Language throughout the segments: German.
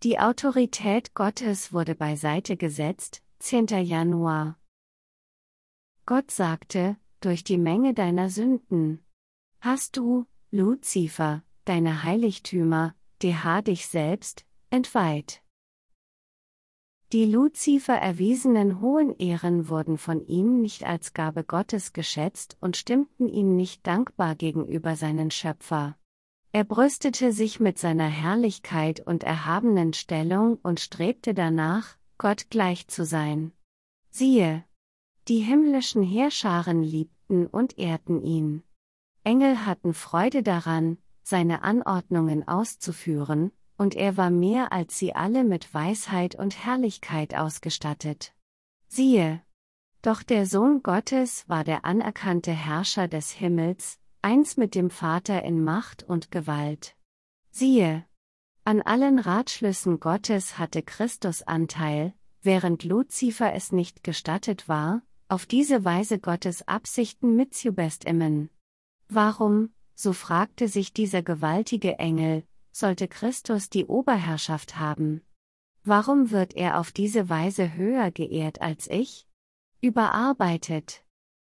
Die Autorität Gottes wurde beiseite gesetzt, 10. Januar. Gott sagte, durch die Menge deiner Sünden hast du, Luzifer, deine Heiligtümer, dich selbst, entweiht. Die Luzifer erwiesenen hohen Ehren wurden von ihm nicht als Gabe Gottes geschätzt und stimmten ihm nicht dankbar gegenüber seinen Schöpfer. Er brüstete sich mit seiner Herrlichkeit und erhabenen Stellung und strebte danach, Gott gleich zu sein. Siehe, die himmlischen Heerscharen liebten und ehrten ihn. Engel hatten Freude daran, seine Anordnungen auszuführen, und er war mehr als sie alle mit Weisheit und Herrlichkeit ausgestattet. Siehe, doch der Sohn Gottes war der anerkannte Herrscher des Himmels, eins mit dem Vater in Macht und Gewalt. Siehe, an allen Ratschlüssen Gottes hatte Christus Anteil, während Luzifer es nicht gestattet war, auf diese Weise Gottes Absichten mitzubestimmen. Warum, so fragte sich dieser gewaltige Engel, sollte Christus die Oberherrschaft haben? Warum wird er auf diese Weise höher geehrt als ich? Überarbeitet.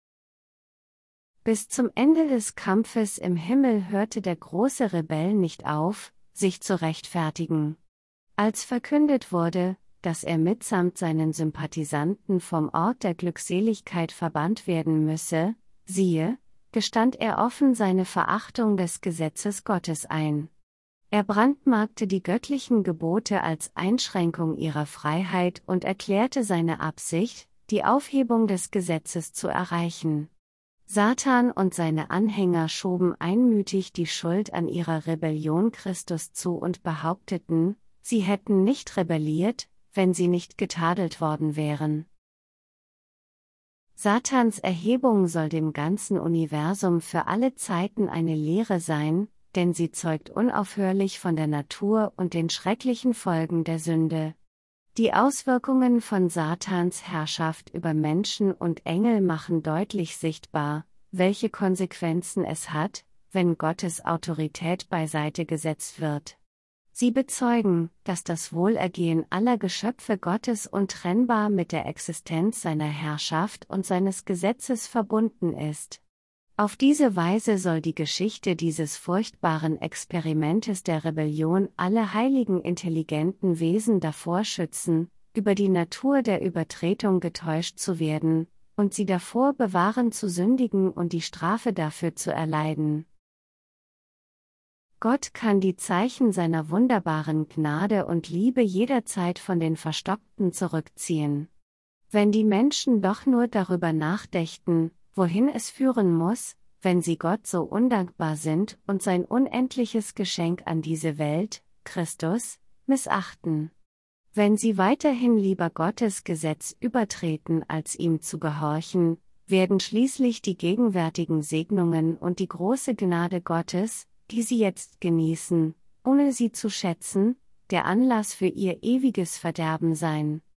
Bis zum Ende des Kampfes im Himmel hörte der große Rebell nicht auf, sich zu rechtfertigen. Als verkündet wurde, dass er mitsamt seinen Sympathisanten vom Ort der Glückseligkeit verbannt werden müsse, siehe, gestand er offen seine Verachtung des Gesetzes Gottes ein. Er brandmarkte die göttlichen Gebote als Einschränkung ihrer Freiheit und erklärte seine Absicht, die Aufhebung des Gesetzes zu erreichen. Satan und seine Anhänger schoben einmütig die Schuld an ihrer Rebellion Christus zu und behaupteten, sie hätten nicht rebelliert, wenn sie nicht getadelt worden wären. Satans Erhebung soll dem ganzen Universum für alle Zeiten eine Lehre sein, denn sie zeugt unaufhörlich von der Natur und den schrecklichen Folgen der Sünde. Die Auswirkungen von Satans Herrschaft über Menschen und Engel machen deutlich sichtbar, welche Konsequenzen es hat, wenn Gottes Autorität beiseite gesetzt wird. Sie bezeugen, dass das Wohlergehen aller Geschöpfe Gottes untrennbar mit der Existenz seiner Herrschaft und seines Gesetzes verbunden ist. Auf diese Weise soll die Geschichte dieses furchtbaren Experimentes der Rebellion alle heiligen intelligenten Wesen davor schützen, über die Natur der Übertretung getäuscht zu werden, und sie davor bewahren zu sündigen und die Strafe dafür zu erleiden. Gott kann die Zeichen seiner wunderbaren Gnade und Liebe jederzeit von den Verstockten zurückziehen. Wenn die Menschen doch nur darüber nachdächten, wohin es führen muss, wenn sie Gott so undankbar sind und sein unendliches Geschenk an diese Welt, Christus, missachten. Wenn sie weiterhin lieber Gottes Gesetz übertreten als ihm zu gehorchen, werden schließlich die gegenwärtigen Segnungen und die große Gnade Gottes, die sie jetzt genießen, ohne sie zu schätzen, der Anlass für ihr ewiges Verderben sein.